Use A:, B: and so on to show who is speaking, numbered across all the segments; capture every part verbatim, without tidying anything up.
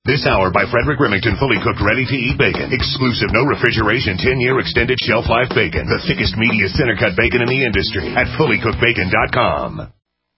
A: This hour by Frederick Remington, fully cooked, ready-to-eat bacon. Exclusive, no refrigeration, ten-year extended shelf life bacon. The thickest, meatiest, center-cut bacon in the industry at fully cooked bacon dot com.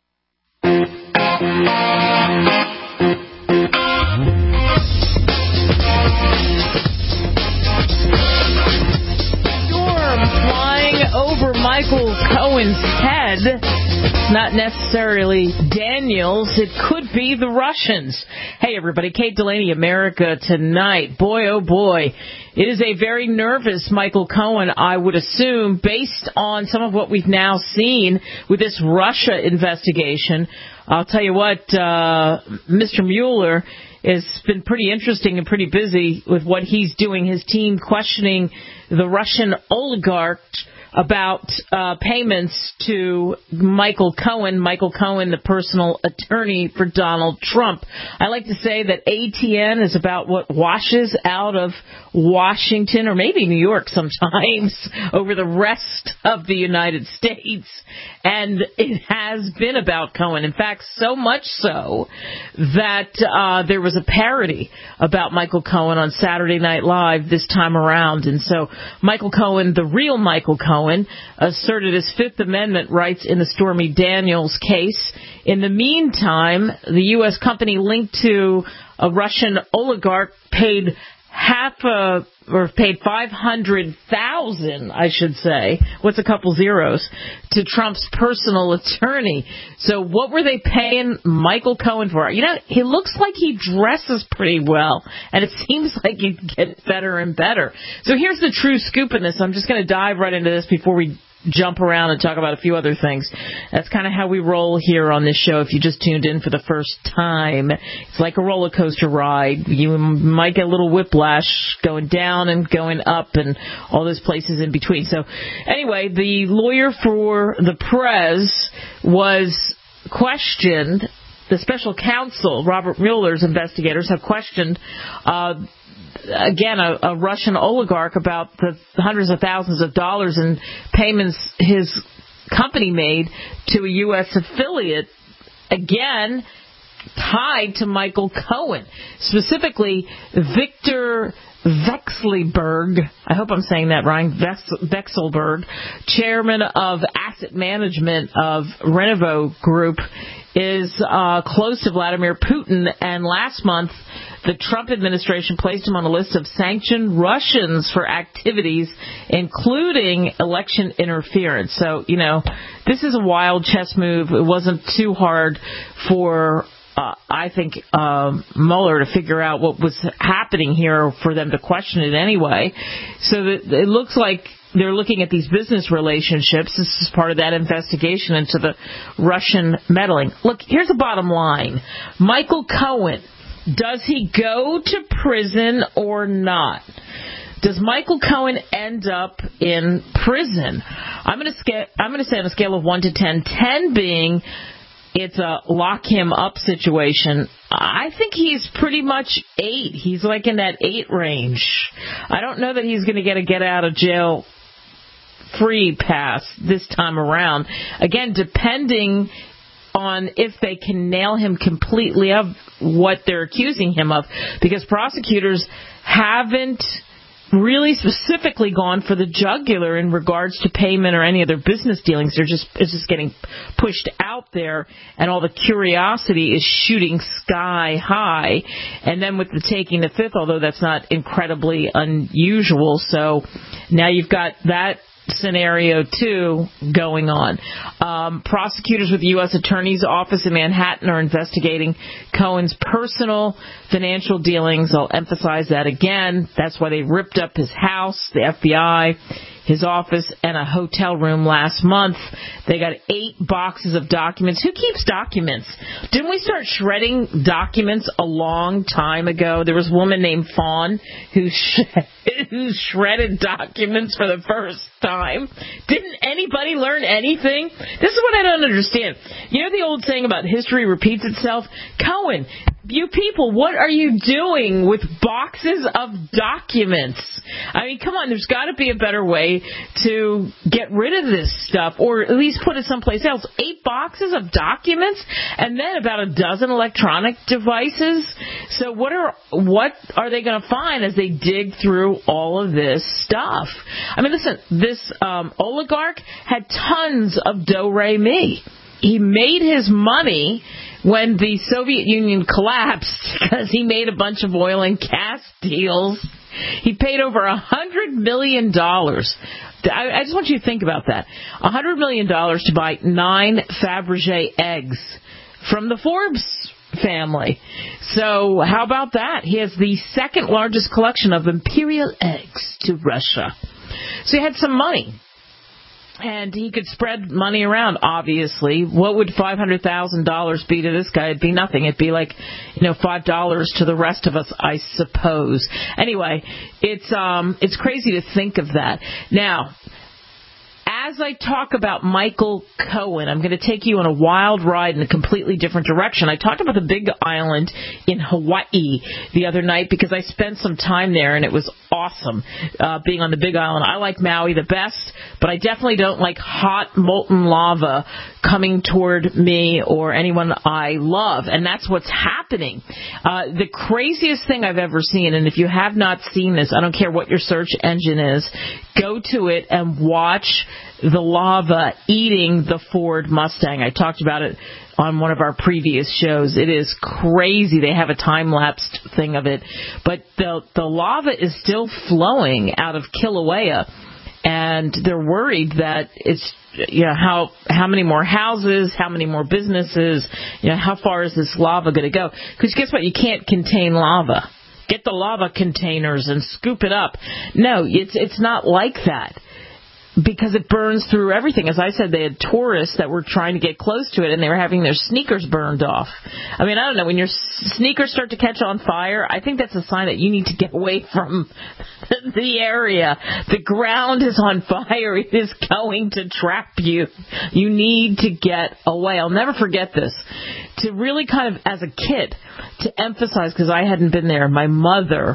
B: Storm flying over Michael Cohen's head. Not necessarily Daniels. It could be the Russians. Hey, everybody. Kate Delaney, America Tonight. Boy, oh, boy. It is a very nervous Michael Cohen, I would assume, based on some of what we've now seen with this Russia investigation. I'll tell you what, uh, Mister Mueller has been pretty interesting and pretty busy with what he's doing. His team questioning the Russian oligarch about uh, payments to Michael Cohen, Michael Cohen, the personal attorney for Donald Trump. I like to say that A T N is about what washes out of Washington, or maybe New York sometimes, over the rest of the United States. And it has been about Cohen. In fact, so much so that uh, there was a parody about Michael Cohen on Saturday Night Live this time around. And so Michael Cohen, the real Michael Cohen, asserted his Fifth Amendment rights in the Stormy Daniels case. In the meantime, the U S company linked to a Russian oligarch paid half a, or paid five hundred thousand, I should say, what's a couple zeros, to Trump's personal attorney. So what were they paying Michael Cohen for? You know, he looks like he dresses pretty well, and it seems like he gets better and better. So here's the true scoop in this. I'm just going to dive right into this before we jump around and talk about a few other things. That's kind of how we roll here on this show. If you just tuned in for the first time, it's like a roller coaster ride. You might get a little whiplash going down and going up and all those places in between. So anyway, the lawyer for the Prez was questioned. The special counsel, Robert Mueller's investigators, have questioned uh again, a, a Russian oligarch about the hundreds of thousands of dollars in payments his company made to a U S affiliate, again, tied to Michael Cohen. Specifically, Victor Vekselberg, I hope I'm saying that right, Vekselberg, chairman of asset management of Renovo Group, is uh, close to Vladimir Putin, and last month the Trump administration placed him on a list of sanctioned Russians for activities, including election interference. So, you know, this is a wild chess move. It wasn't too hard for Uh, I think uh, Mueller to figure out what was happening here for them to question it anyway. So that it looks like they're looking at these business relationships. This is part of that investigation into the Russian meddling. Look, here's the bottom line. Michael Cohen, does he go to prison or not? Does Michael Cohen end up in prison? I'm going to sca- I'm going to say on a scale of one to ten, ten being it's a lock him up situation. I think he's pretty much eight. He's like in that eight range. I don't know that he's going to get a get out of jail free pass this time around. Again, depending on if they can nail him completely of what they're accusing him of, because prosecutors haven't really specifically gone for the jugular in regards to payment or any other business dealings. They're just it's just getting pushed out there, and all the curiosity is shooting sky high. And then with the taking the fifth, although that's not incredibly unusual, so now you've got that scenario two going on. Um, prosecutors with the U S Attorney's Office in Manhattan are investigating Cohen's personal financial dealings. I'll emphasize that again. That's why they ripped up his house, the F B I, his office, and a hotel room last month. They got eight boxes of documents. Who keeps documents? Didn't we start shredding documents a long time ago? There was a woman named Fawn who, sh- who shredded documents for the first time. Didn't anybody learn anything? This is what I don't understand. You know the old saying about history repeats itself? Cohen, You people, what are you doing with boxes of documents? I mean, come on, there's got to be a better way to get rid of this stuff, or at least put it someplace else. Eight boxes of documents, and then about a dozen electronic devices. So what are what are they going to find as they dig through all of this stuff? I mean, listen, this um, oligarch had tons of do-re-mi. He made his money when the Soviet Union collapsed because he made a bunch of oil and gas deals. He paid over a hundred million dollars. I, I just want you to think about that. A hundred million dollars to buy nine Fabergé eggs from the Forbes family. So how about that? He has the second largest collection of imperial eggs to Russia. So he had some money. And he could spread money around, obviously. What would five hundred thousand dollars be to this guy? It'd be nothing. It'd be like, you know, five dollars to the rest of us, I suppose. Anyway, it's um, it's crazy to think of that. Now, as I talk about Michael Cohen, I'm going to take you on a wild ride in a completely different direction. I talked about the Big Island in Hawaii the other night because I spent some time there, and it was awesome uh, being on the Big Island. I like Maui the best, but I definitely don't like hot, molten lava coming toward me or anyone I love, and that's what's happening. Uh, the craziest thing I've ever seen, and if you have not seen this, I don't care what your search engine is, go to it and watch the lava eating the Ford Mustang. I talked about it on one of our previous shows. It is crazy. They have a time-lapsed thing of it. But the the lava is still flowing out of Kilauea, and they're worried that it's, you know, how how many more houses, how many more businesses, you know, how far is this lava going to go? Because guess what? You can't contain lava. Get the lava containers and scoop it up. No, it's it's not like that. Because it burns through everything. As I said, they had tourists that were trying to get close to it, and they were having their sneakers burned off. I mean, I don't know. When your sneakers start to catch on fire, I think that's a sign that you need to get away from the area. The ground is on fire. It is going to trap you. You need to get away. I'll never forget this. To really kind of, as a kid, to emphasize, because I hadn't been there, my mother,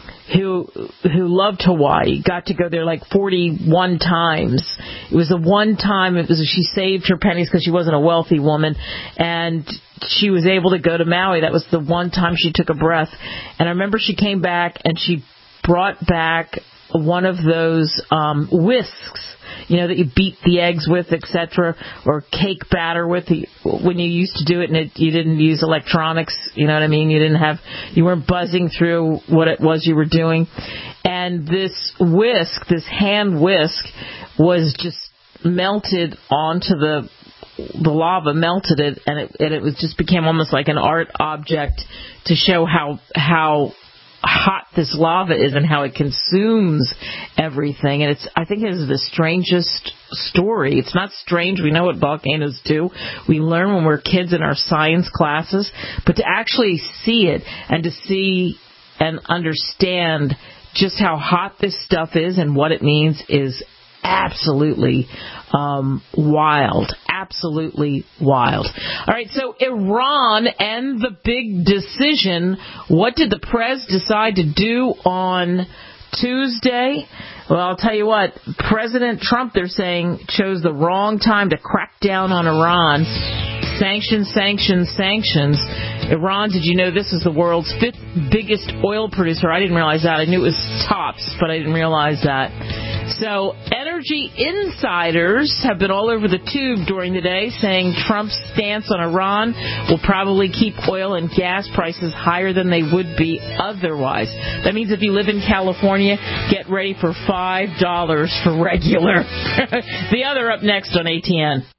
B: who who loved Hawaii, got to go there like forty-one times. It was the one time it was she saved her pennies because she wasn't a wealthy woman, and she was able to go to Maui. That was the one time she took a breath. And I remember she came back and she brought back one of those um, whisks, you know, that you beat the eggs with, et cetera, or cake batter with. The, when you used to do it and it, you didn't use electronics, you know what I mean? You didn't have, you weren't buzzing through what it was you were doing. And this whisk, this hand whisk, was just melted onto the the lava, melted it, and it, and it was just became almost like an art object to show how how. hot this lava is and how it consumes everything. And it's, I think it is the strangest story. It's not strange. We know what volcanoes do. We learn when we're kids in our science classes. But to actually see it and to see and understand just how hot this stuff is and what it means is absolutely um, wild. Absolutely wild. All right, so Iran and the big decision. What did the press decide to do on Tuesday? Well, I'll tell you what. President Trump, they're saying, chose the wrong time to crack down on Iran. Sanctions, sanctions, sanctions. Iran, did you know this is the world's fifth biggest oil producer? I didn't realize that. I knew it was tops, but I didn't realize that. So energy insiders have been all over the tube during the day saying Trump's stance on Iran will probably keep oil and gas prices higher than they would be otherwise. That means if you live in California, get ready for five dollars for regular. The other up next on A T N.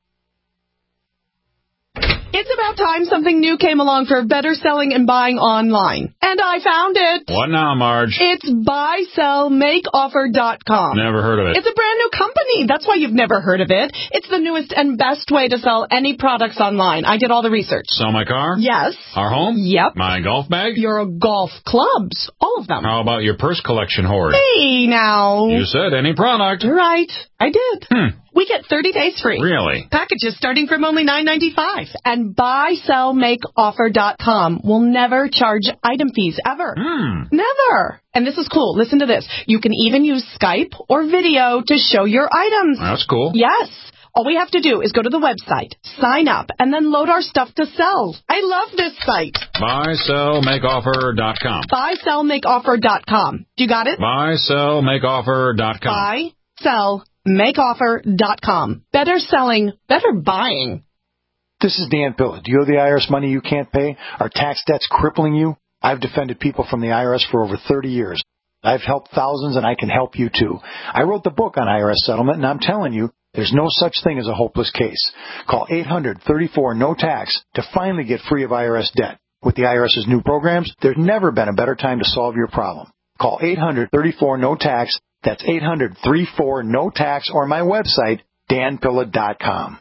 C: It's about time something new came along for better selling and buying online. And I found it.
D: What now, Marge?
C: It's buy sell make offer dot com.
D: Never heard of it.
C: It's a brand new company. That's why you've never heard of it. It's the newest and best way to sell any products online. I did all the research.
D: Sell my car?
C: Yes.
D: Our home?
C: Yep.
D: My golf bag?
C: Your golf clubs. All of them.
D: How about your purse collection hoard?
C: Hey, now.
D: You said any product.
C: Right. I did.
D: Hmm.
C: We get thirty days free.
D: Really?
C: Packages starting from only nine ninety-five. And buy sell make offer dot com will never charge item fees, ever.
D: Hmm.
C: Never. And this is cool. Listen to this. You can even use Skype or video to show your items.
D: That's cool.
C: Yes. All we have to do is go to the website, sign up, and then load our stuff to sell. I love this site.
D: buy sell make offer dot com.
C: buy sell make offer dot com. You got it?
D: buy sell make offer dot com.
C: buy sell make offer dot com. Better selling, better buying.
E: This is Dan Pilla. Do you owe the I R S money you can't pay? Are tax debts crippling you? I've defended people from the I R S for over thirty years. I've helped thousands, and I can help you, too. I wrote the book on I R S settlement, and I'm telling you, there's no such thing as a hopeless case. Call eight hundred thirty-four no tax to finally get free of I R S debt. With the IRS's new programs, there's never been a better time to solve your problem. Call eight hundred thirty-four no tax. That's eight hundred thirty-four no tax, or my website, dan pilla dot com.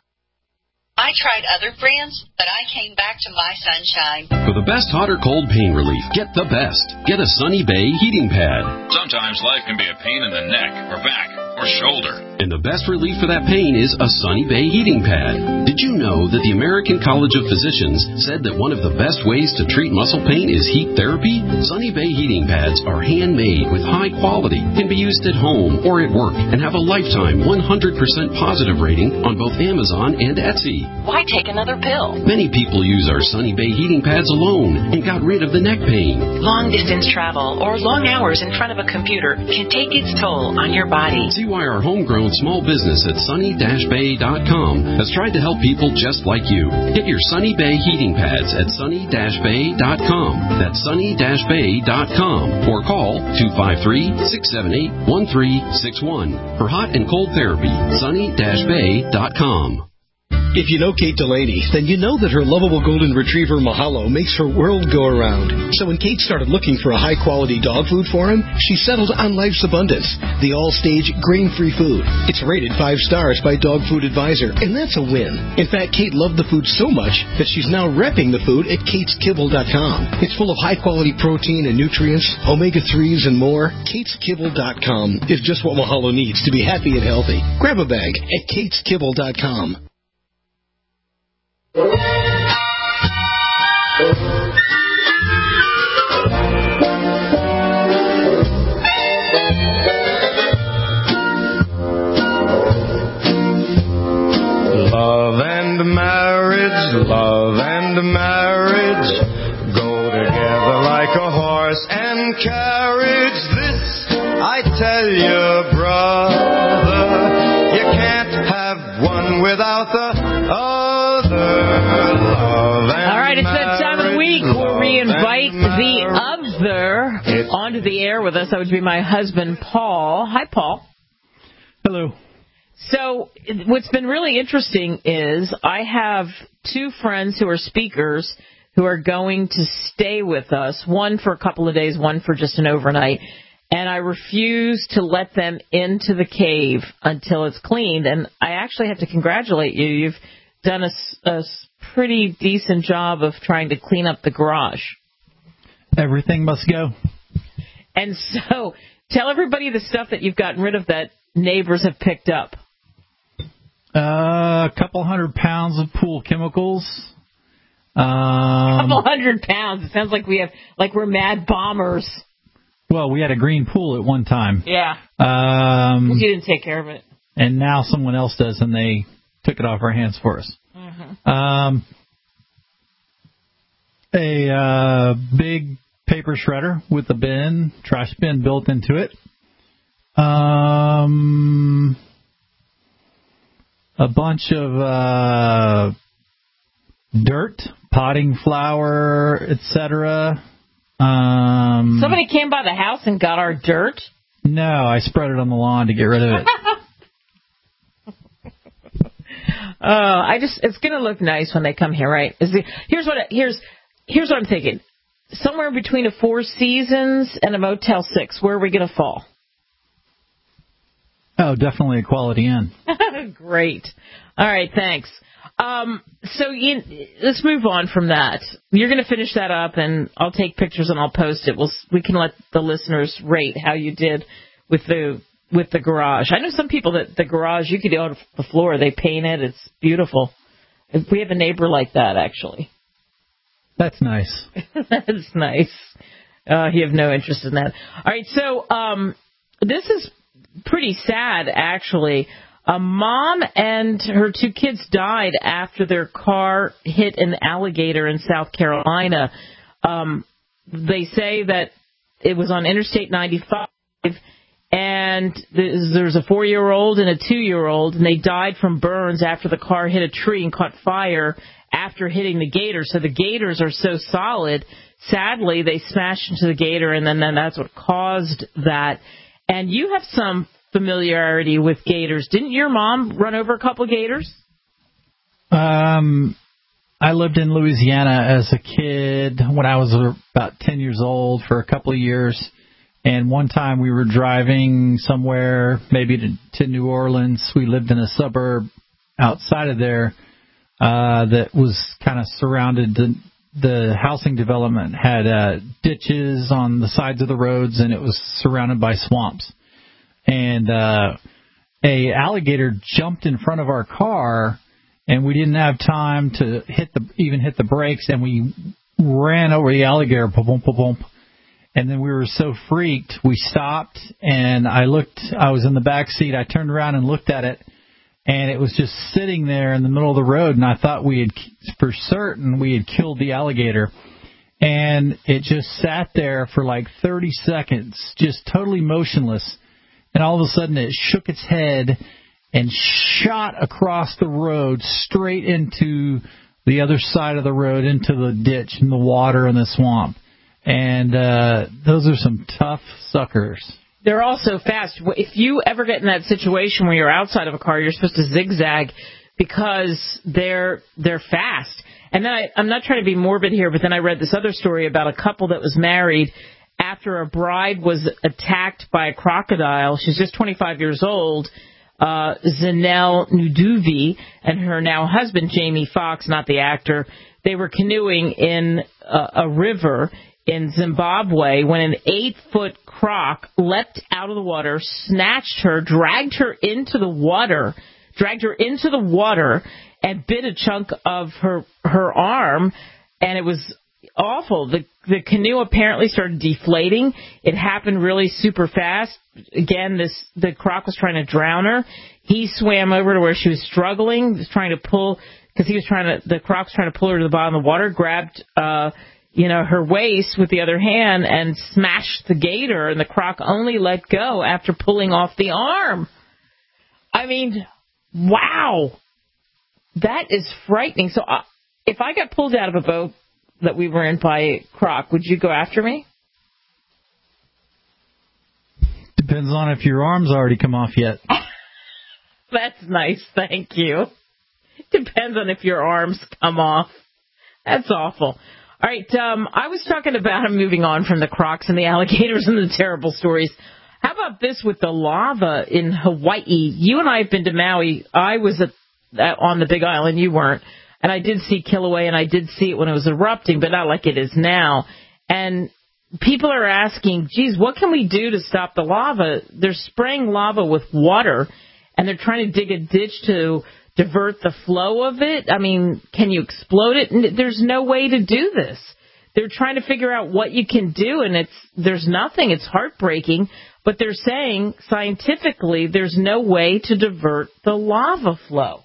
F: I tried other brands, but I came back to My Sunshine.
G: For the best hot or cold pain relief, get the best. Get a Sunny Bay heating pad.
H: Sometimes life can be a pain in the neck or back or shoulder.
G: And the best relief for that pain is a Sunny Bay heating pad. Did you know that the American College of Physicians said that one of the best ways to treat muscle pain is heat therapy? Sunny Bay heating pads are handmade with high quality, can be used at home or at work, and have a lifetime one hundred percent positive rating on both Amazon and Etsy.
F: Why take another pill?
G: Many people use our Sunny Bay heating pads alone and got rid of the neck pain.
F: Long distance travel or long hours in front of a computer can take its toll on your body.
G: See why our homegrown small business at sunny dash bay dot com has tried to help people just like you. Get your Sunny Bay heating pads at sunny dash bay dot com. That's sunny dash bay dot com. Or call two five three, six seven eight, one three six one. For hot and cold therapy, sunny dash bay dot com.
I: If you know Kate Delaney, then you know that her lovable golden retriever Mahalo makes her world go around. So when Kate started looking for a high-quality dog food for him, she settled on Life's Abundance, the all-stage grain-free food. It's rated five stars by Dog Food Advisor, and that's a win. In fact, Kate loved the food so much that she's now repping the food at kates kibble dot com. It's full of high-quality protein and nutrients, omega threes, and more. kates kibble dot com is just what Mahalo needs to be happy and healthy. Grab a bag at kates kibble dot com.
J: Love and marriage, love and marriage go together like a horse and carriage. This I tell you, brother, you can't have one without the other.
B: All right, it's that time of the week where we invite the other onto the air with us. That would be my husband, Paul. Hi, Paul.
K: Hello.
B: So what's been really interesting is I have two friends who are speakers who are going to stay with us, one for a couple of days, one for just an overnight. And I refuse to let them into the cave until it's cleaned. And I actually have to congratulate you. You've done a, a pretty decent job of trying to clean up the garage.
K: Everything must go.
B: And so tell everybody the stuff that you've gotten rid of that neighbors have picked up.
K: Uh, a couple hundred pounds of pool chemicals. Um,
B: a couple hundred pounds. It sounds like we have, like we're mad bombers.
K: Well, we had a green pool at one time.
B: Yeah.
K: Um,
B: you didn't take care of it.
K: And now someone else does, and they took it off our hands for us.
B: Mm-hmm.
K: Um, a uh, big paper shredder with a bin, trash bin built into it. Um, a bunch of uh, dirt, potting flour, et cetera. Um,
B: Somebody came by the house and got our dirt?
K: No, I spread it on the lawn to get rid of it.
B: Uh, I just, it's going to look nice when they come here, right? Is the, here's what, here's, here's what I'm thinking. Somewhere between a Four Seasons and a Motel six, where are we going to fall?
K: Oh, definitely a Quality Inn.
B: Great. All right, thanks. Um, so you, let's move on from that. You're going to finish that up, and I'll take pictures and I'll post it. We'll, we can let the listeners rate how you did with the with the garage. I know some people that the garage, you could go to the floor, they paint it. It's beautiful. We have a neighbor like that, actually.
K: That's nice.
B: That's nice. Uh, you have no interest in that. All right, so um, this is pretty sad, actually. A mom and her two kids died after their car hit an alligator in South Carolina. Um, they say that it was on Interstate ninety-five, and there's a four-year-old and a two-year-old, and they died from burns after the car hit a tree and caught fire after hitting the gator. So the gators are so solid. Sadly, they smashed into the gator, and then, then that's what caused that. And you have some familiarity with gators. Didn't your mom run over a couple of gators?
K: Um, I lived in Louisiana as a kid when I was about ten years old for a couple of years. And one time we were driving somewhere, maybe to, to New Orleans. We lived in a suburb outside of there uh, that was kind of surrounded. The, the housing development had uh, ditches on the sides of the roads, and it was surrounded by swamps. And uh, a alligator jumped in front of our car, and we didn't have time to hit the even hit the brakes, and we ran over the alligator, boom, boom, boom, boom. And then we were so freaked, we stopped, and I looked. I was in the back seat. I turned around and looked at it, and it was just sitting there in the middle of the road. And I thought we had, for certain, we had killed the alligator. And it just sat there for like thirty seconds, just totally motionless. And all of a sudden, it shook its head and shot across the road straight into the other side of the road, into the ditch and the water and the swamp. And uh, those are some tough suckers.
B: They're also fast. If you ever get in that situation where you're outside of a car, you're supposed to zigzag because they're they're fast. And then I, I'm not trying to be morbid here, but then I read this other story about a couple that was married after a bride was attacked by a crocodile. She's just twenty-five years old. Uh, Zanelle Nuduvi and her now husband, Jamie Foxx, not the actor, they were canoeing in a, a river in Zimbabwe when an eight-foot croc leapt out of the water, snatched her, dragged her into the water, dragged her into the water, and bit a chunk of her her arm, and it was awful. The the canoe apparently started deflating. It happened really super fast. Again, this the croc was trying to drown her. He swam over to where she was struggling, was trying to pull, because he was trying to, the croc was trying to pull her to the bottom of the water, grabbed, uh, you know, her waist with the other hand and smashed the gator, and the croc only let go after pulling off the arm. I mean, wow. That is frightening. So uh, if I got pulled out of a boat that we were in by a croc, would you go after me?
K: Depends on if your arm's already come off yet.
B: That's nice, thank you. Depends on if your arms come off. That's awful. All right, um, I was talking about, I'm moving on from the crocs and the alligators and the terrible stories. How about this with the lava in Hawaii? You and I have been to Maui. I was at, uh, on the Big Island. You weren't. And I did see Kilauea, and I did see it when it was erupting, but not like it is now. And people are asking, geez, what can we do to stop the lava? They're spraying lava with water, and they're trying to dig a ditch to divert the flow of it. I mean, can you explode it? There's no way to do this. They're trying to figure out what you can do, and it's there's nothing. It's heartbreaking, but they're saying scientifically there's no way to divert the lava flow.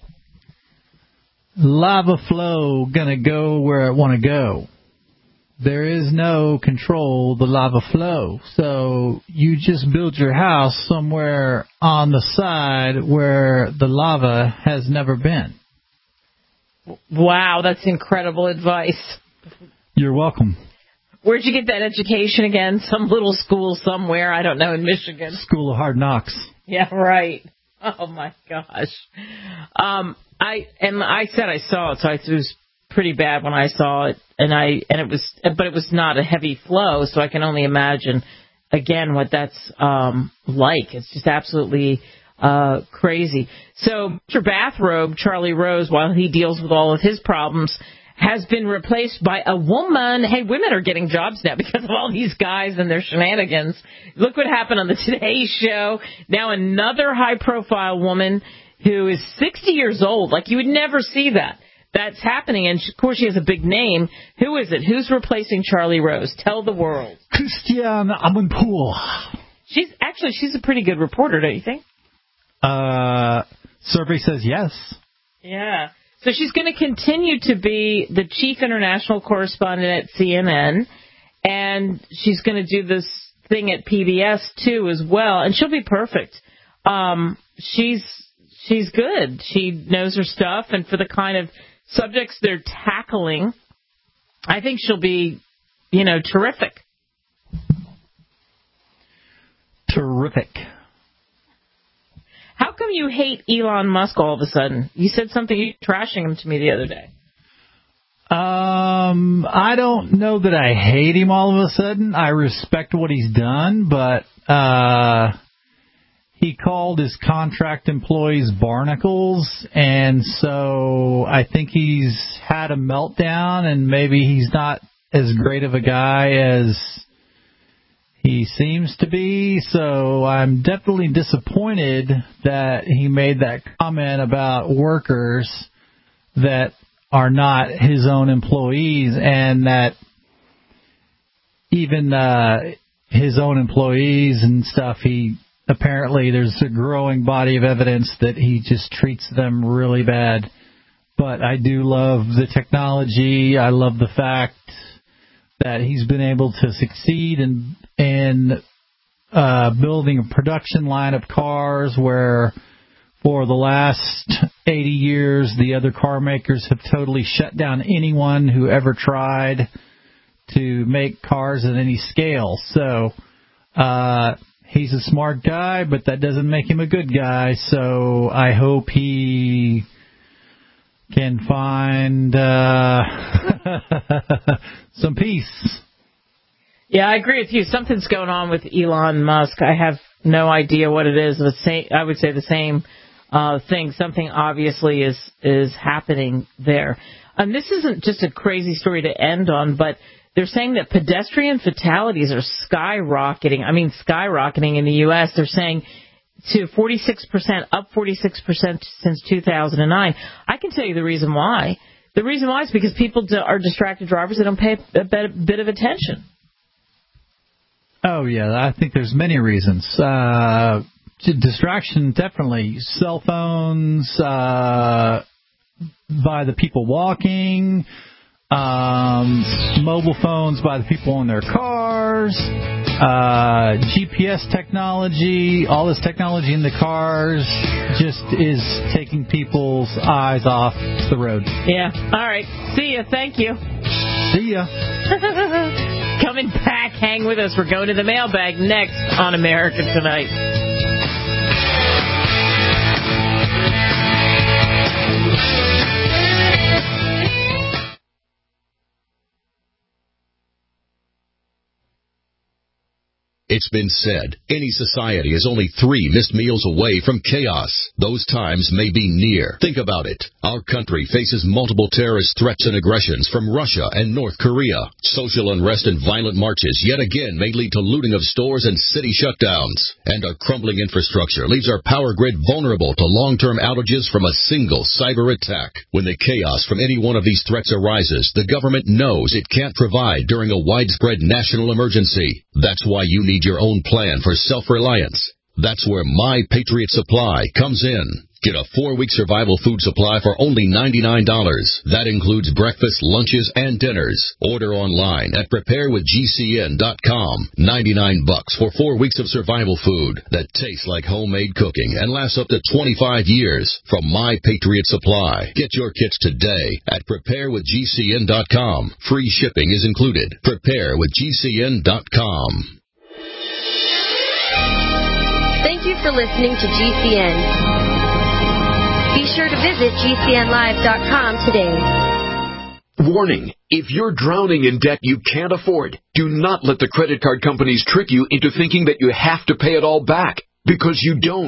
K: Lava flow gonna go where it want to go. There is no control the lava flow. So you just build your house somewhere on the side where the lava has never been.
B: Wow, that's incredible advice.
K: You're welcome.
B: Where'd you get that education again? Some little school somewhere, I don't know, in Michigan.
K: School of Hard Knocks.
B: Yeah, right. Oh, my gosh. Um, I and I said I saw it, so it was pretty bad when I saw it, and I and it was, but it was not a heavy flow, so I can only imagine again what that's um, like. It's just absolutely uh, crazy. So Mister Bathrobe, Charlie Rose, while he deals with all of his problems has been replaced by a woman. Hey, women are getting jobs now because of all these guys and their shenanigans. Look what happened on the Today Show. Now another high-profile woman who is sixty years old. Like, you would never see that. That's happening, and of course she has a big name. Who is it? Who's replacing Charlie Rose? Tell the world.
K: Christiane Amanpour.
B: She's actually she's a pretty good reporter, don't you think?
K: Uh, survey says yes.
B: Yeah. So she's going to continue to be the chief international correspondent at C N N, and she's going to do this thing at P B S too as well, and she'll be perfect. Um, she's she's good. She knows her stuff, and for the kind of subjects they're tackling, I think she'll be, you know, terrific.
K: Terrific.
B: How come you hate Elon Musk all of a sudden? You said something, you were trashing him to me the other day.
K: Um, I don't know that I hate him all of a sudden. I respect what he's done, but uh, he called his contract employees barnacles, and so I think he's had a meltdown, and maybe he's not as great of a guy as he seems to be. So I'm definitely disappointed that he made that comment about workers that are not his own employees, and that even uh, his own employees and stuff, he apparently there's a growing body of evidence that he just treats them really bad. But I do love the technology. I love the fact that he's been able to succeed in, in uh, building a production line of cars where for the last eighty years, the other car makers have totally shut down anyone who ever tried to make cars at any scale. So uh, he's a smart guy, but that doesn't make him a good guy. So I hope he can find uh, some peace.
B: Yeah, I agree with you. Something's going on with Elon Musk. I have no idea what it is. I would say the same uh, thing. Something obviously is is happening there. And this isn't just a crazy story to end on, but they're saying that pedestrian fatalities are skyrocketing. I mean, skyrocketing in the U S. They're saying to forty-six percent, up forty-six percent since two thousand nine. I can tell you the reason why. The reason why is because people are distracted drivers that don't pay a bit of attention.
K: Oh, yeah, I think there's many reasons. Uh, distraction, definitely. Cell phones, uh, by the people walking, um, mobile phones by the people in their cars, uh, G P S technology, all this technology in the cars just is taking people's eyes off the road.
B: Yeah. All right. See ya. Thank you.
K: See ya.
B: Coming back, hang with us. We're going to the mailbag next on America Tonight.
L: It's been said, any society is only three missed meals away from chaos. Those times may be near. Think about it. Our country faces multiple terrorist threats and aggressions from Russia and North Korea. Social unrest and violent marches yet again may lead to looting of stores and city shutdowns. And our crumbling infrastructure leaves our power grid vulnerable to long-term outages from a single cyber attack. When the chaos from any one of these threats arises, the government knows it can't provide during a widespread national emergency. That's why you need your own plan for self-reliance. That's where My Patriot Supply comes in. Get a four-week survival food supply for only ninety-nine dollars. That includes breakfast, lunches, and dinners. Order online at prepare with G C N dot com. ninety-nine bucks for four weeks of survival food that tastes like homemade cooking and lasts up to twenty-five years from My Patriot Supply. Get your kits today at prepare with G C N dot com. Free shipping is included. prepare with G C N dot com.
M: Thank you for listening to G C N. Be sure to visit G C N live dot com today.
N: Warning, if you're drowning in debt you can't afford, do not let the credit card companies trick you into thinking that you have to pay it all back, because you don't.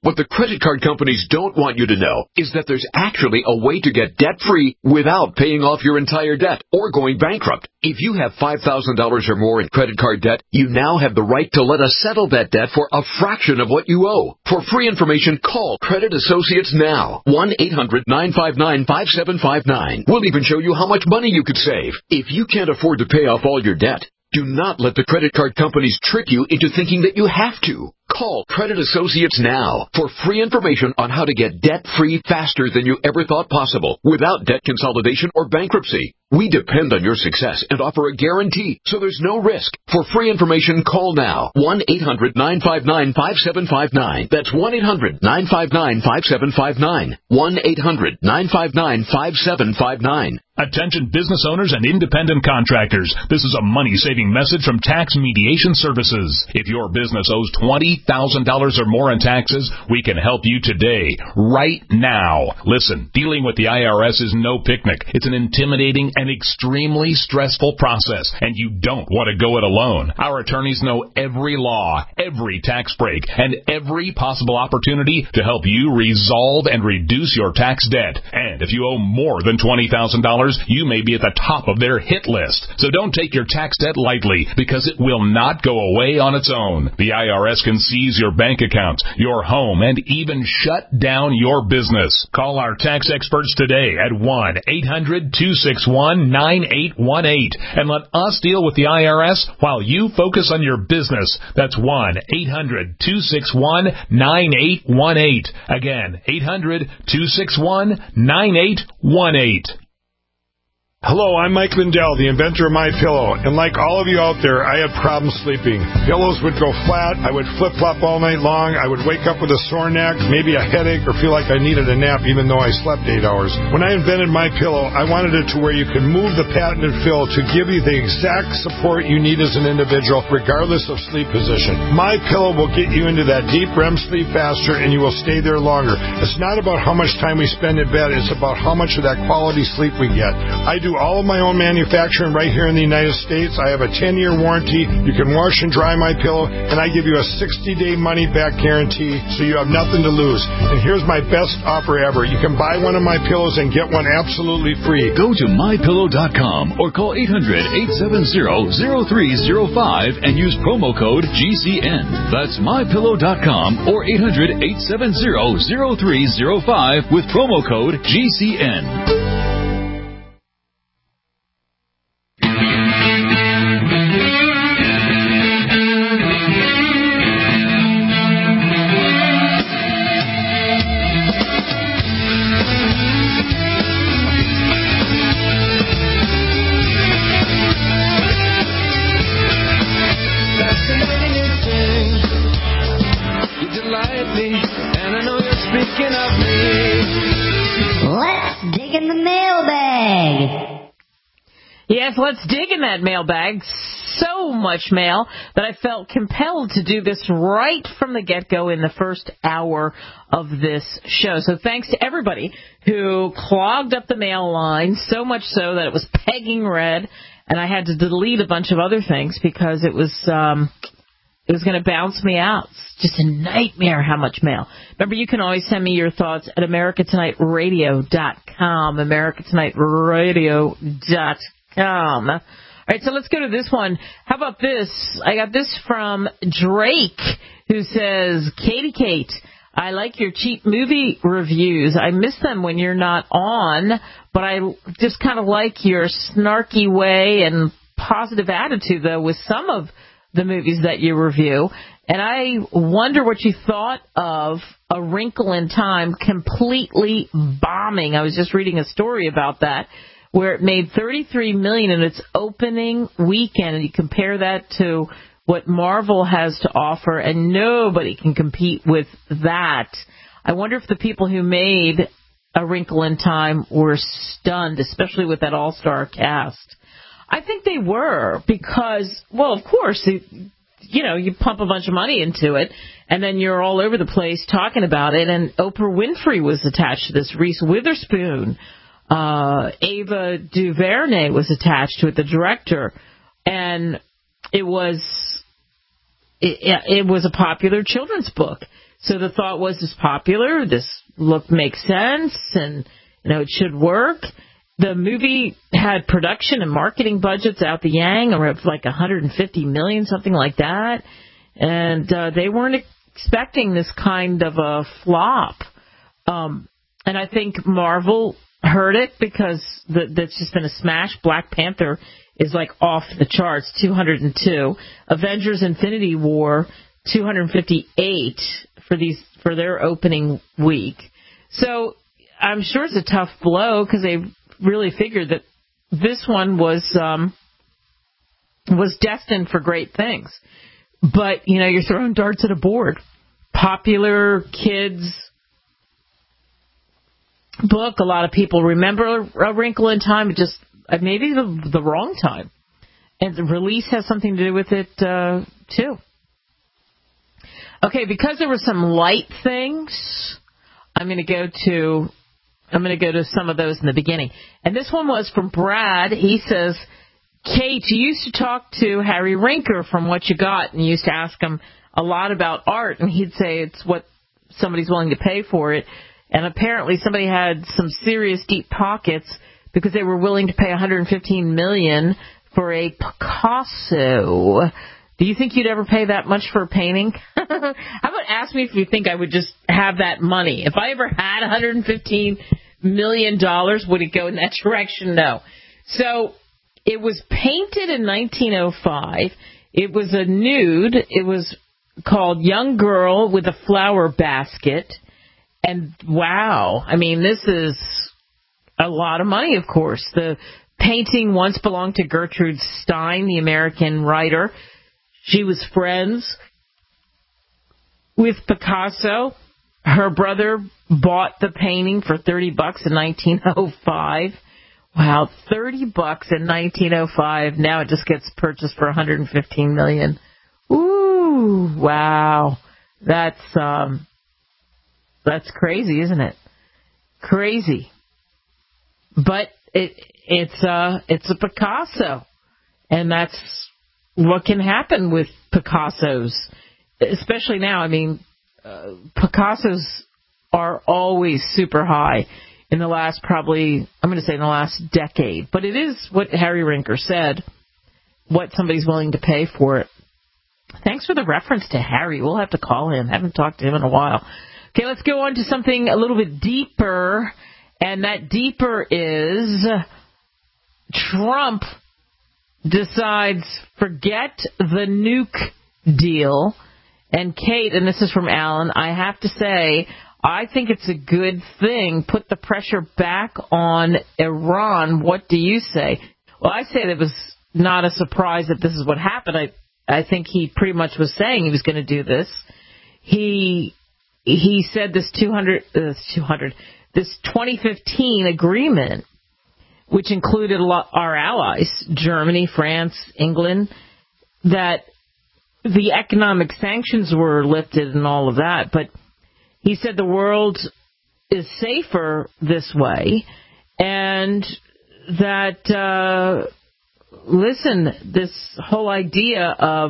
N: What the credit card companies don't want you to know is that there's actually a way to get debt-free without paying off your entire debt or going bankrupt. If you have five thousand dollars or more in credit card debt, you now have the right to let us settle that debt for a fraction of what you owe. For free information, call Credit Associates now. one eight hundred nine five nine five seven five nine. We'll even show you how much money you could save. If you can't afford to pay off all your debt, do not let the credit card companies trick you into thinking that you have to. Call Credit Associates now for free information on how to get debt-free faster than you ever thought possible without debt consolidation or bankruptcy. We depend on your success and offer a guarantee, so there's no risk. For free information, call now. one eight hundred nine five nine five seven five nine. That's one eight hundred nine five nine five seven five nine. one eight hundred nine five nine five seven five nine.
O: Attention business owners and independent contractors. This is a money-saving message from Tax Mediation Services. If your business owes twenty thousand dollars or more in taxes, we can help you today, right now. Listen, dealing with the I R S is no picnic. It's an intimidating and extremely stressful process, and you don't want to go it alone. Our attorneys know every law, every tax break, and every possible opportunity to help you resolve and reduce your tax debt. And if you owe more than twenty thousand dollars, you may be at the top of their hit list. So don't take your tax debt lightly, because it will not go away on its own. The I R S can seize your bank accounts, your home, and even shut down your business. Call our tax experts today at one eight hundred two six one nine eight one eight and let us deal with the I R S while you focus on your business. That's one eight hundred two six one nine eight one eight. Again, eight hundred two six one nine eight one eight.
P: Hello, I'm Mike Lindell, the inventor of MyPillow, and like all of you out there, I had problems sleeping. Pillows would go flat, I would flip-flop all night long, I would wake up with a sore neck, maybe a headache, or feel like I needed a nap even though I slept eight hours. When I invented MyPillow, I wanted it to where you could move the patented fill to give you the exact support you need as an individual, regardless of sleep position. MyPillow will get you into that deep R E M sleep faster, and you will stay there longer. It's not about how much time we spend in bed, it's about how much of that quality sleep we get. I do all of my own manufacturing right here in the United States. I have a ten-year warranty. You can wash and dry my pillow, and I give you a sixty-day money-back guarantee, so you have nothing to lose. And here's my best offer ever. You can buy one of my pillows and get one absolutely free.
Q: Go to my pillow dot com or call eight hundred eight seven zero zero three zero five and use promo code G C N. That's my pillow dot com or eight hundred eight seven zero zero three zero five with promo code G C N.
B: Yes, let's dig in that mailbag. So much mail that I felt compelled to do this right from the get-go in the first hour of this show. So thanks to everybody who clogged up the mail line, so much so that it was pegging red, and I had to delete a bunch of other things because it was um, it was going to bounce me out. It's just a nightmare how much mail. Remember, you can always send me your thoughts at America Tonight Radio dot com, America Tonight Radio dot com. Um, all right, so let's go to this one. How about this? I got this from Drake, who says, Katie Kate, I like your cheap movie reviews. I miss them when you're not on, but I just kind of like your snarky way and positive attitude, though, with some of the movies that you review. And I wonder what you thought of A Wrinkle in Time completely bombing. I was just reading a story about that, where it made thirty-three million dollars in its opening weekend, and you compare that to what Marvel has to offer, and nobody can compete with that. I wonder if the people who made A Wrinkle in Time were stunned, especially with that all-star cast. I think they were, because, well, of course, it, you know, you pump a bunch of money into it, and then you're all over the place talking about it, and Oprah Winfrey was attached to this, Reese Witherspoon, Uh, Ava DuVernay was attached to it, the director, and it was it, it was a popular children's book. So the thought was, it's popular, this look makes sense, and, you know, it should work. The movie had production and marketing budgets out the yang of like one hundred fifty million dollars, something like that. And uh, they weren't expecting this kind of a flop. Um, and I think Marvel heard it because the, that's just been a smash. Black Panther is like off the charts, two hundred two. Avengers Infinity War, two hundred fifty-eight for these for their opening week. So I'm sure it's a tough blow because they really figured that this one was um, was destined for great things. But, you know, you're throwing darts at a board. Popular kids book. A lot of people remember A Wrinkle in Time. It just maybe the, the wrong time. And the release has something to do with it, uh, too. Okay, because there were some light things, I'm going to go to I'm going to go to some of those in the beginning. And this one was from Brad. He says, Kate, you used to talk to Harry Rinker from What You Got, and you used to ask him a lot about art, and he'd say it's what somebody's willing to pay for it. And apparently somebody had some serious deep pockets because they were willing to pay one hundred fifteen million dollars for a Picasso. Do you think you'd ever pay that much for a painting? How about ask me if you think I would just have that money? If I ever had one hundred fifteen million dollars, would it go in that direction? No. So it was painted in nineteen oh five. It was a nude. It was called Young Girl with a Flower Basket. And wow, I mean, this is a lot of money, of course. The painting once belonged to Gertrude Stein, the American writer. She was friends with Picasso. Her brother bought the painting for thirty bucks in nineteen oh five. Wow, thirty bucks in nineteen oh five. Now it just gets purchased for one hundred fifteen million dollars. Ooh, wow. That's um that's crazy, isn't it? Crazy. But it it's uh it's a Picasso. And that's what can happen with Picassos, especially now. I mean, uh, Picassos are always super high in the last probably, I'm going to say in the last decade. But it is what Harry Rinker said, what somebody's willing to pay for it. Thanks for the reference to Harry. We'll have to call him. Haven't talked to him in a while. Okay, let's go on to something a little bit deeper. And that deeper is Trump decides forget the nuke deal. And Kate, and this is from Alan, I have to say, I think it's a good thing. Put the pressure back on Iran. What do you say? Well, I say that it was not a surprise that this is what happened. I I think he pretty much was saying he was going to do this. He he said this two hundred, uh, two hundred this twenty fifteen agreement, which included a lot, our allies, Germany, France, England, that the economic sanctions were lifted and all of that. But he said the world is safer this way, and that, uh, listen, this whole idea of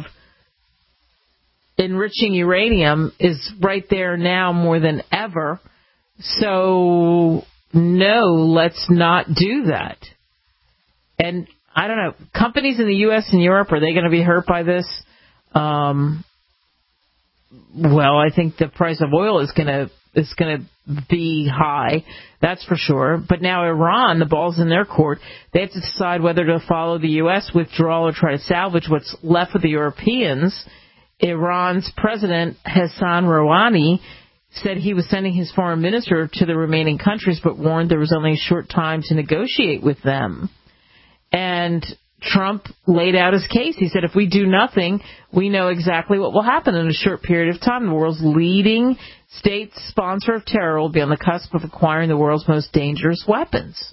B: enriching uranium is right there now more than ever. So no, let's not do that. And I don't know, companies in the U S and Europe, are they going to be hurt by this? Um, well, I think the price of oil is going to is going to be high, that's for sure. But now Iran, the ball's in their court. They have to decide whether to follow the U S withdrawal or try to salvage what's left with the Europeans. Iran's president, Hassan Rouhani, said he was sending his foreign minister to the remaining countries, but warned there was only a short time to negotiate with them. And Trump laid out his case. He said, if we do nothing, we know exactly what will happen in a short period of time. The world's leading state sponsor of terror will be on the cusp of acquiring the world's most dangerous weapons.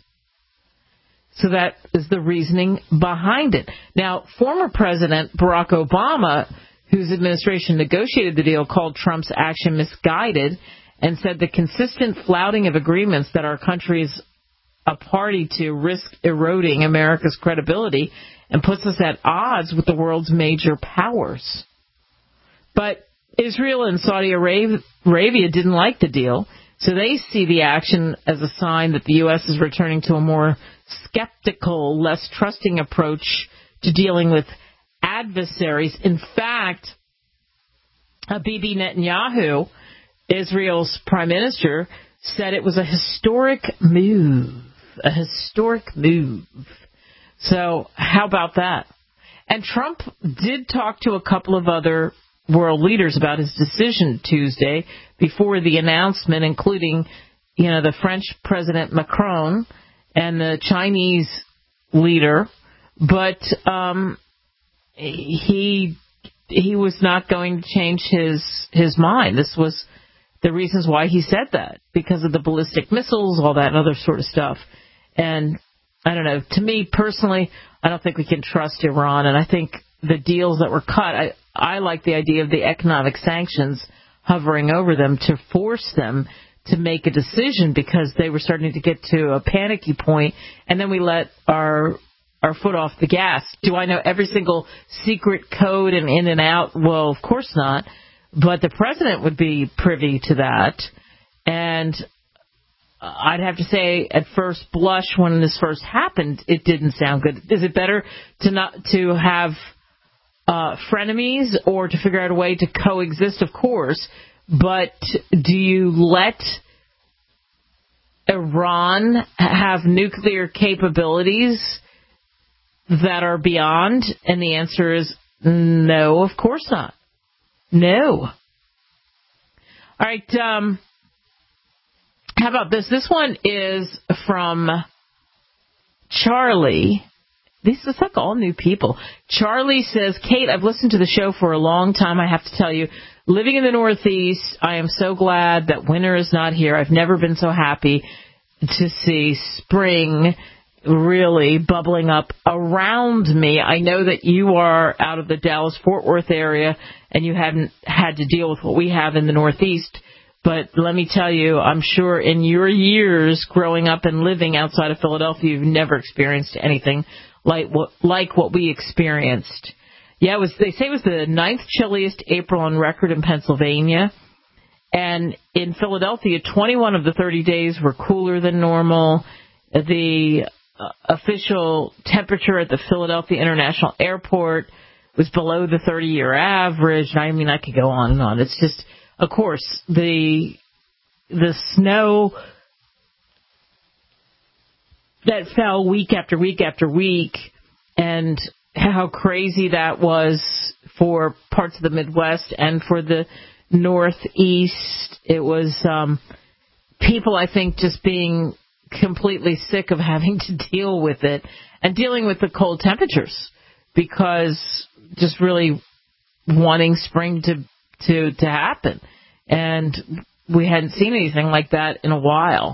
B: So that is the reasoning behind it. Now, former President Barack Obama, whose administration negotiated the deal, called Trump's action misguided and said the consistent flouting of agreements that our country is a party to risk eroding America's credibility and puts us at odds with the world's major powers. But Israel and Saudi Arabia didn't like the deal, so they see the action as a sign that the U S is returning to a more skeptical, less trusting approach to dealing with adversaries. In fact, Bibi Netanyahu, Israel's prime minister, said it was a historic move. A historic move. So how about that? And Trump did talk to a couple of other world leaders about his decision Tuesday before the announcement, including, you know, the French President Macron and the Chinese leader. But um, he he was not going to change his his mind. This was the reasons why he said that, because of the ballistic missiles, all that other sort of stuff. And I don't know, to me personally, I don't think we can trust Iran, and I think the deals that were cut, I, I like the idea of the economic sanctions hovering over them to force them to make a decision, because they were starting to get to a panicky point, and then we let our our foot off the gas. Do I know every single secret code and in and out? Well, of course not, but the president would be privy to that, and I'd have to say, at first blush, when this first happened, it didn't sound good. Is it better to not to have uh, frenemies or to figure out a way to coexist? Of course, but do you let Iran have nuclear capabilities that are beyond? And the answer is no, of course not. No. All right. Um, How about this? This one is from Charlie. This is like all new people. Charlie says, Kate, I've listened to the show for a long time. I have to tell you, living in the Northeast, I am so glad that winter is not here. I've never been so happy to see spring really bubbling up around me. I know that you are out of the Dallas-Fort Worth area and you haven't had to deal with what we have in the Northeast. But let me tell you, I'm sure in your years growing up and living outside of Philadelphia, you've never experienced anything like what, like what we experienced. Yeah, it was, they say it was the ninth chilliest April on record in Pennsylvania. And in Philadelphia, twenty-one of the thirty days were cooler than normal. The uh, official temperature at the Philadelphia International Airport was below the thirty-year average. I mean, I could go on and on. It's just... Of course, the the snow that fell week after week after week, and how crazy that was for parts of the Midwest and for the Northeast. It was um, people, I think, just being completely sick of having to deal with it and dealing with the cold temperatures, because just really wanting spring to to to happen. And we hadn't seen anything like that in a while.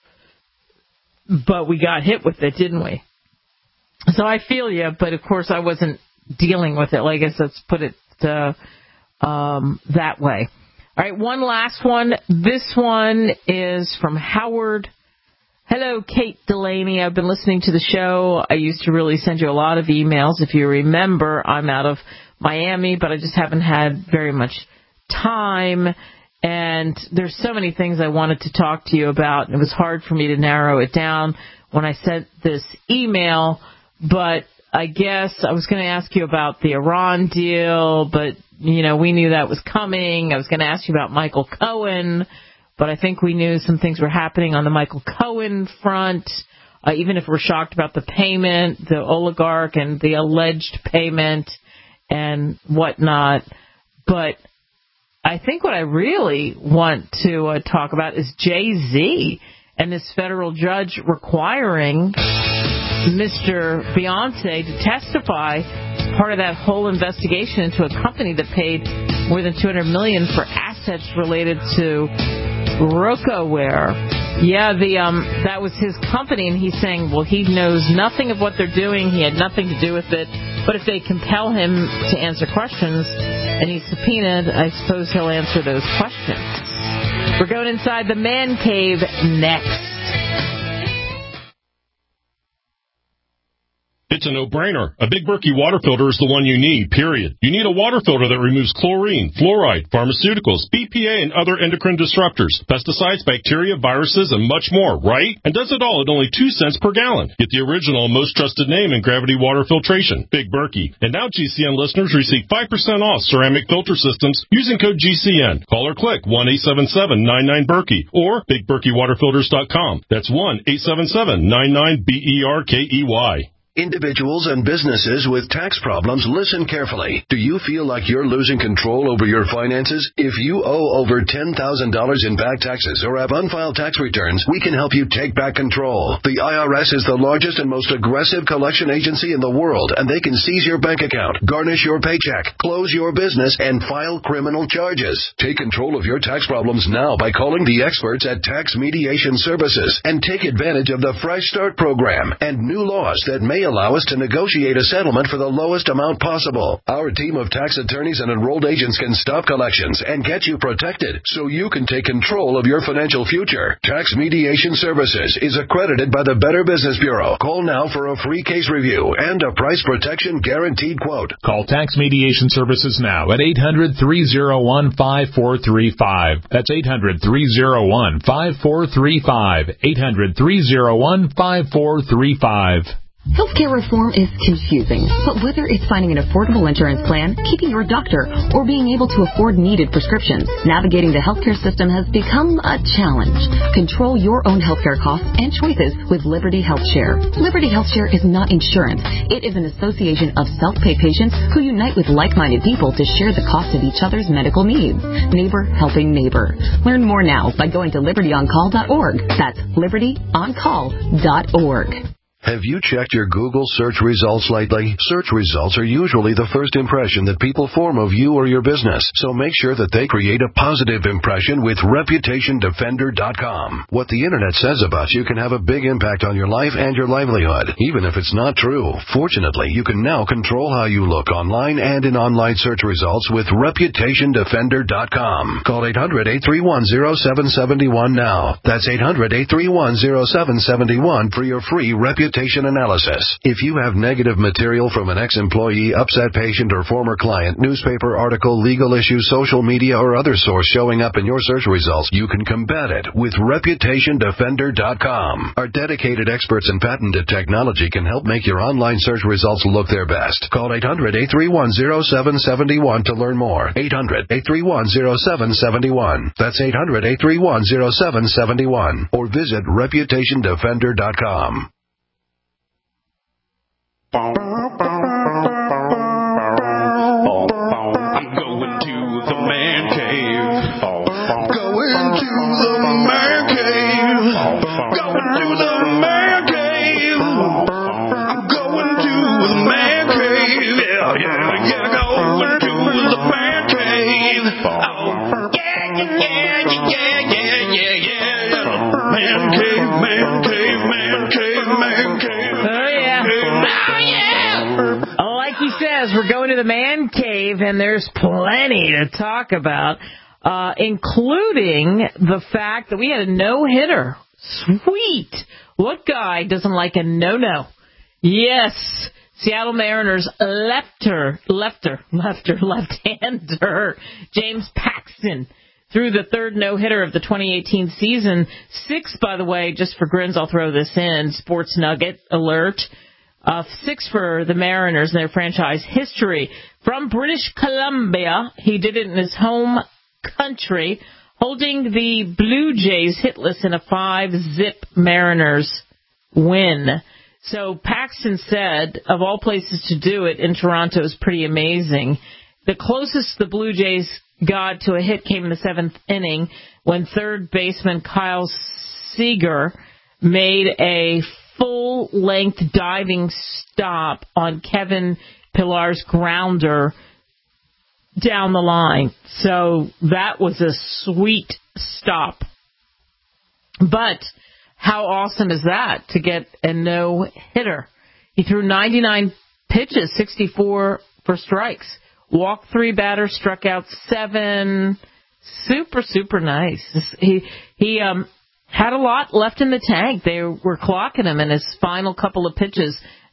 B: But we got hit with it, didn't we? So I feel you, but of course I wasn't dealing with it. Like I guess let's put it uh, um, that way. All right, one last one. This one is from Howard. Hello, Kate Delaney. I've been listening to the show. I used to really send you a lot of emails. If you remember, I'm out of Miami, but I just haven't had very much time. And there's so many things I wanted to talk to you about, and it was hard for me to narrow it down when I sent this email. But I guess I was going to ask you about the Iran deal, but, you know, we knew that was coming. I was going to ask you about Michael Cohen, but I think we knew some things were happening on the Michael Cohen front, uh, even if we're shocked about the payment, the oligarch and the alleged payment and whatnot. But I think what I really want to uh, talk about is Jay-Z and this federal judge requiring Mister Beyonce to testify as part of that whole investigation into a company that paid more than two hundred million dollars for assets related to Rocawear. Yeah, the um, that was his company, and he's saying, well, he knows nothing of what they're doing. He had nothing to do with it. But if they compel him to answer questions and he's subpoenaed, I suppose he'll answer those questions. We're going inside the man cave next.
R: It's a no-brainer. A Big Berkey water filter is the one you need, period. You need a water filter that removes chlorine, fluoride, pharmaceuticals, B P A, and other endocrine disruptors, pesticides, bacteria, viruses, and much more, right? And does it all at only two cents per gallon. Get the original and most trusted name in gravity water filtration, Big Berkey. And now G C N listeners receive five percent off ceramic filter systems using code G C N. Call or click one eight seven seven nine nine Berkey or big berkey water filters dot com. That's one eight seven seven nine nine B E R K E Y.
S: Individuals and businesses with tax problems, listen carefully. Do you feel like you're losing control over your finances? If you owe over ten thousand dollars in back taxes or have unfiled tax returns, we can help you take back control. The I R S is the largest and most aggressive collection agency in the world, and they can seize your bank account, garnish your paycheck, close your business, and file criminal charges. Take control of your tax problems now by calling the experts at Tax Mediation Services and take advantage of the Fresh Start program and new laws that may allow us to negotiate a settlement for the lowest amount possible. Our team of tax attorneys and enrolled agents can stop collections and get you protected so you can take control of your financial future. Tax Mediation Services is accredited by the Better Business Bureau. Call now for a free case review and a price protection guaranteed quote.
O: Call Tax Mediation Services now at eight hundred, three oh one, five four three five. That's eight hundred, three oh one, five four three five. eight hundred, three oh one, five four three five.
T: Healthcare reform is confusing, but whether it's finding an affordable insurance plan, keeping your doctor, or being able to afford needed prescriptions, navigating the healthcare system has become a challenge. Control your own healthcare costs and choices with Liberty HealthShare. Liberty HealthShare is not insurance. It is an association of self-pay patients who unite with like-minded people to share the cost of each other's medical needs. Neighbor helping neighbor. Learn more now by going to liberty on call dot org. That's liberty on call dot org.
S: Have you checked your Google search results lately? Search results are usually the first impression that people form of you or your business, so make sure that they create a positive impression with reputation defender dot com. What the internet says about you can have a big impact on your life and your livelihood, even if it's not true. Fortunately, you can now control how you look online and in online search results with reputation defender dot com. Call eight hundred, eight three one, oh seven seven one now. That's eight hundred, eight three one, oh seven seven one for your free reputation analysis. If you have negative material from an ex-employee, upset patient, or former client, newspaper article, legal issue, social media, or other source showing up in your search results, you can combat it with reputation defender dot com. Our dedicated experts in patented technology can help make your online search results look their best. Call eight hundred, eight three one, oh seven seven one to learn more. eight hundred, eight three one, oh seven seven one. That's eight hundred, eight three one, oh seven seven one. Or visit reputation defender dot com.
J: I'm going to the man cave. Going to the man cave. Going to the man cave. I'm going to the man cave. Yeah, yeah, yeah. Going to the man cave. Oh, yeah, yeah, yeah, yeah, yeah, yeah, yeah. Man cave, man cave, man cave, man cave.
B: Oh, yeah. Like he says, we're going to the man cave, and there's plenty to talk about, uh, including the fact that we had a no-hitter. Sweet. What guy doesn't like a no-no? Yes. Seattle Mariners lefter, lefter, lefter, left-hander James Paxton threw the third no-hitter of the twenty eighteen season. Six, by the way, just for grins, I'll throw this in. Sports Nugget alert. Uh, six for the Mariners in their franchise history. From British Columbia, he did it in his home country, holding the Blue Jays hitless in a five-zip Mariners win. So Paxton said, of all places to do it in Toronto is pretty amazing. The closest the Blue Jays got to a hit came in the seventh inning when third baseman Kyle Seager made a full-length diving stop on Kevin Pillar's grounder down the line. So that was a sweet stop. But how awesome is that to get a no-hitter? He threw ninety-nine pitches, sixty-four for strikes. Walked three batters, struck out seven. Super, super nice. He, he, um, had a lot left in the tank. They were clocking him in his final couple of pitches,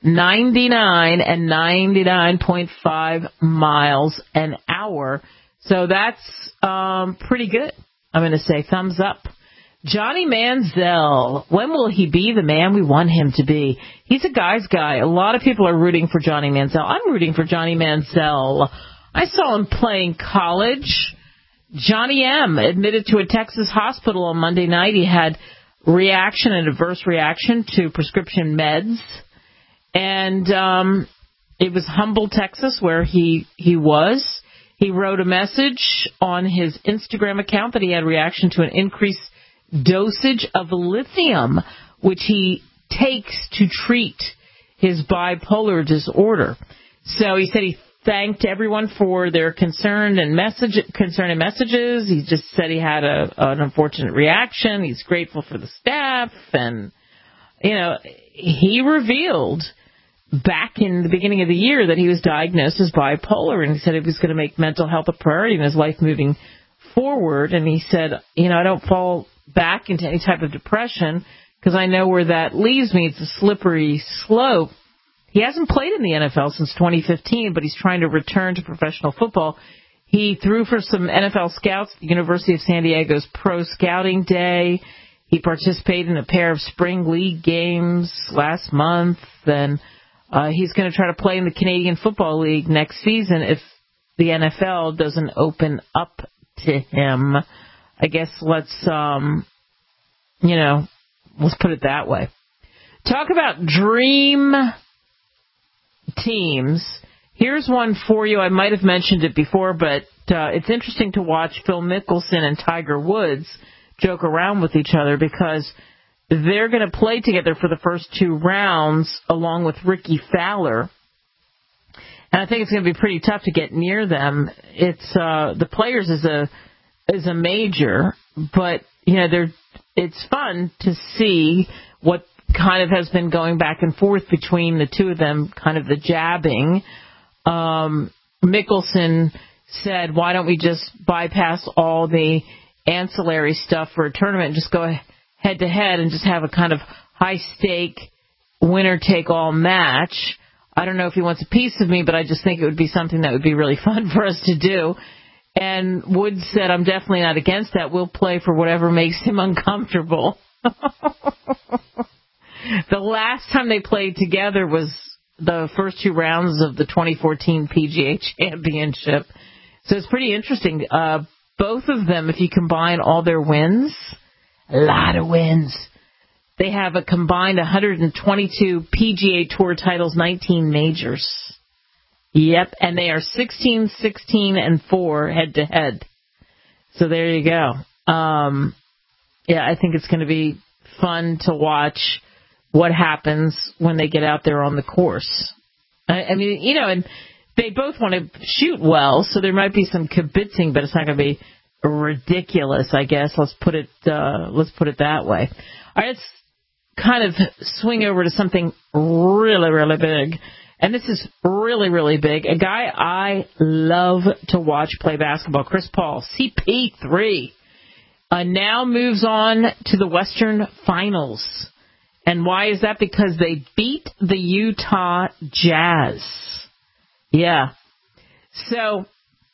B: ninety-nine and ninety-nine point five miles an hour. So that's um, pretty good. I'm going to say thumbs up. Johnny Manziel, when will he be the man we want him to be? He's a guy's guy. A lot of people are rooting for Johnny Manziel. I'm rooting for Johnny Manziel. I saw him playing college. Johnny M. admitted to a Texas hospital on Monday night. He had reaction, an adverse reaction to prescription meds. And um, it was Humble, Texas, where he, he was. He wrote a message on his Instagram account that he had reaction to an increased dosage of lithium, which he takes to treat his bipolar disorder. So he said he thanked everyone for their concern and message, concern and messages. He just said he had a, an unfortunate reaction. He's grateful for the staff. And, you know, he revealed back in the beginning of the year that he was diagnosed as bipolar, and he said he was going to make mental health a priority in his life moving forward. And he said, you know, I don't fall back into any type of depression because I know where that leaves me. It's a slippery slope. He hasn't played in the N F L since twenty fifteen, but he's trying to return to professional football. He threw for some N F L scouts at the University of San Diego's Pro Scouting Day. He participated in a pair of spring league games last month, and uh, he's going to try to play in the Canadian Football League next season if the N F L doesn't open up to him. I guess let's, um, you know, let's put it that way. Talk about dream teams. Here's one for you. I might have mentioned it before, but uh, it's interesting to watch Phil Mickelson and Tiger Woods joke around with each other because they're going to play together for the first two rounds along with Ricky Fowler. And I think it's going to be pretty tough to get near them. It's uh, the Players is a is a major, but you know they're it's fun to see what kind of has been going back and forth between the two of them, kind of the jabbing. Um, Mickelson said, why don't we just bypass all the ancillary stuff for a tournament and just go head to head and just have a kind of high stake winner take all match. I don't know if he wants a piece of me, but I just think it would be something that would be really fun for us to do. And Woods said, I'm definitely not against that. We'll play for whatever makes him uncomfortable. The last time they played together was the first two rounds of the twenty fourteen P G A Championship. So it's pretty interesting. Uh, both of them, if you combine all their wins, a lot of wins. They have a combined one hundred twenty-two P G A Tour titles, nineteen majors. Yep, and they are sixteen, sixteen, and four head-to-head. So there you go. Um, yeah, I think it's going to be fun to watch what happens when they get out there on the course. I, I mean, you know, and they both want to shoot well, so there might be some kibitzing, but it's not going to be ridiculous, I guess. Let's put it, uh, let's put it that way. All right, let's kind of swing over to something really, really big. And this is really, really big. A guy I love to watch play basketball, Chris Paul, C P three, uh, now moves on to the Western Finals. And why is that? Because they beat the Utah Jazz. Yeah. So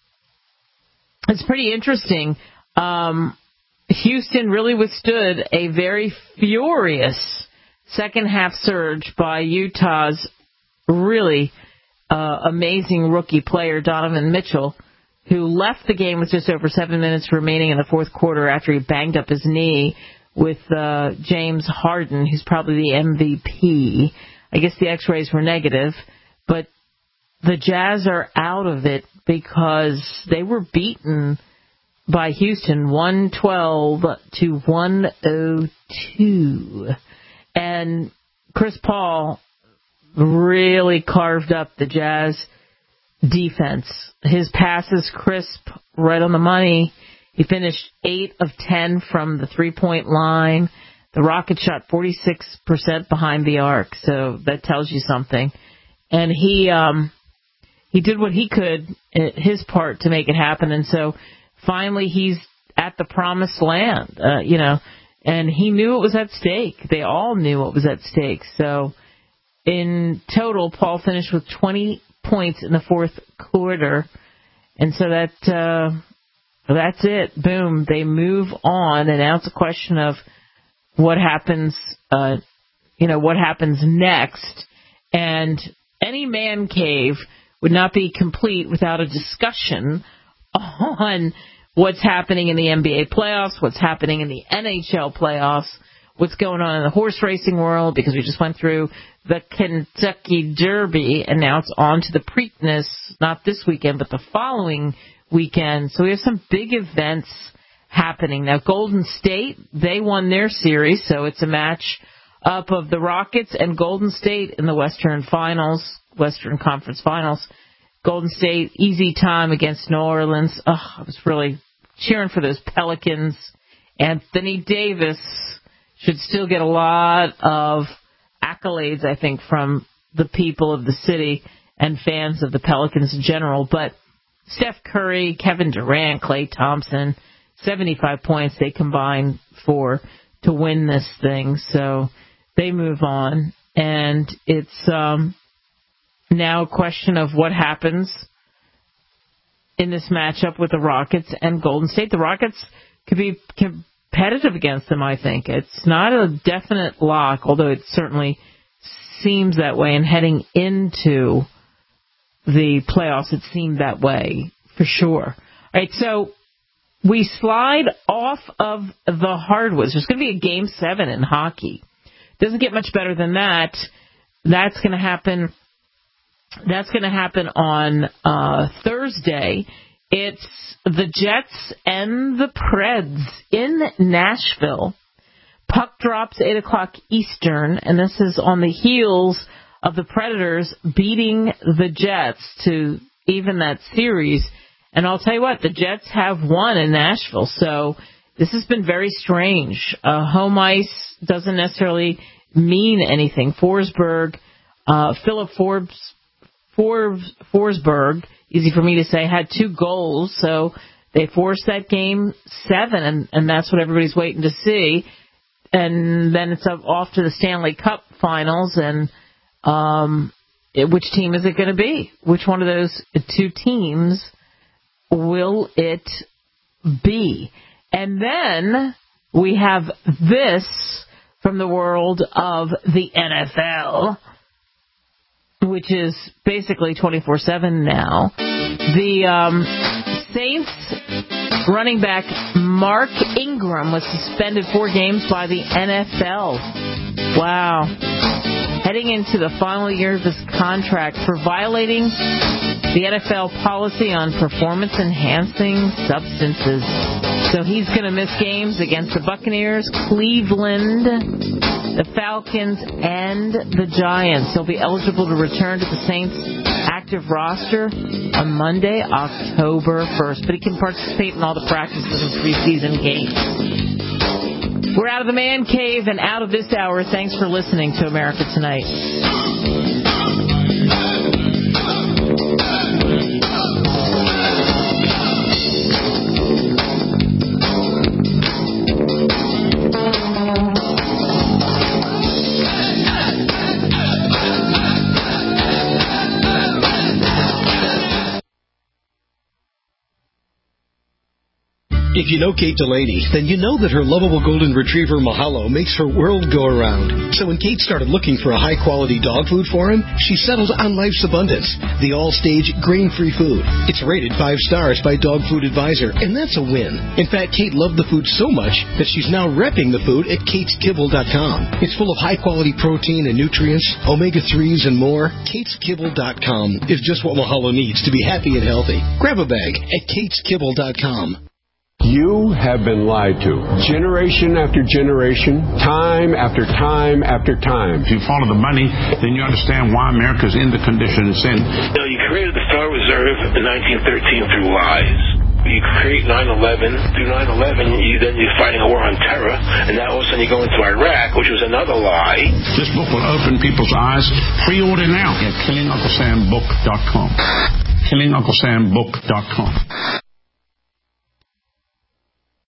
B: it's pretty interesting. Um, Houston really withstood a very furious second half surge by Utah's really uh, amazing rookie player, Donovan Mitchell, who left the game with just over seven minutes remaining in the fourth quarter after he banged up his knee with uh, James Harden, who's probably the M V P. I guess the x-rays were negative, but the Jazz are out of it because they were beaten by Houston one twelve to one oh two. And Chris Paul really carved up the Jazz defense. His passes crisp, right on the money. He finished eight of ten from the three-point line. The Rockets shot forty-six percent behind the arc, so that tells you something. And he um, he did what he could, his part, to make it happen. And so finally he's at the promised land, uh, you know, and he knew it was at stake. They all knew what was at stake. So in total, Paul finished with twenty points in the fourth quarter. And so that uh, that's it. Boom. They move on. And now it's a question of what happens, uh, you know, what happens next. And any man cave would not be complete without a discussion on what's happening in the N B A playoffs, what's happening in the N H L playoffs, what's going on in the horse racing world, because we just went through the Kentucky Derby, and now it's on to the Preakness, not this weekend, but the following weekend. So we have some big events happening. Now, Golden State, they won their series, so it's a match up of the Rockets and Golden State in the Western Finals, Western Conference Finals. Golden State, easy time against New Orleans. Oh, I was really cheering for those Pelicans. Anthony Davis should still get a lot of accolades, I think, from the people of the city and fans of the Pelicans in general. But Steph Curry, Kevin Durant, Klay Thompson, seventy-five points they combined for to win this thing. So they move on. And it's um, now a question of what happens in this matchup with the Rockets and Golden State. The Rockets could be competitive against them, I think. It's not a definite lock, although it certainly seems that way. And heading into the playoffs, it seemed that way for sure. All right, so we slide off of the hardwoods. There's going to be a game seven in hockey. Doesn't get much better than that. That's going to happen. That's going to happen on uh, Thursday. It's the Jets and the Preds in Nashville. Puck drops eight o'clock Eastern, and this is on the heels of the Predators beating the Jets to even that series. And I'll tell you what, the Jets have won in Nashville, so this has been very strange. Uh, home ice doesn't necessarily mean anything. Forsberg, uh, Philip Forbes, Forbes, Forsberg, easy for me to say, had two goals, so they forced that game seven, and, and that's what everybody's waiting to see. And then it's up, off to the Stanley Cup Finals, and um, it, which team is it going to be? Which one of those two teams will it be? And then we have this from the world of the N F L, which is basically twenty-four seven now. The um, Saints running back Mark Ingram was suspended four games by the N F L. Wow. Heading into the final year of his contract for violating the N F L policy on performance-enhancing substances. So he's going to miss games against the Buccaneers, Cleveland, the Falcons, and the Giants. He'll be eligible to return to the Saints' active roster on Monday, October first. But he can participate in all the practices and preseason games. We're out of the man cave and out of this hour. Thanks for listening to America Tonight.
I: If you know Kate Delaney, then you know that her lovable golden retriever Mahalo makes her world go around. So when Kate started looking for a high-quality dog food for him, she settled on Life's Abundance, the all-stage grain-free food. It's rated five stars by Dog Food Advisor, and that's a win. In fact, Kate loved the food so much that she's now repping the food at kates kibble dot com. It's full of high-quality protein and nutrients, omega threes, and more. kates kibble dot com is just what Mahalo needs to be happy and healthy. Grab a bag at kates kibble dot com.
U: You have been lied to. Generation after generation, time after time after time.
V: If you follow the money, then you understand why America's in the condition it's in.
W: You know, you created the Federal Reserve in nineteen thirteen through lies. You create nine eleven. Through nine eleven, you, then you're fighting a war on terror, and now all of a sudden you go into Iraq, which was another lie.
V: This book will open people's eyes. Pre-order now at killing uncle sam book dot com. killing uncle sam book dot com.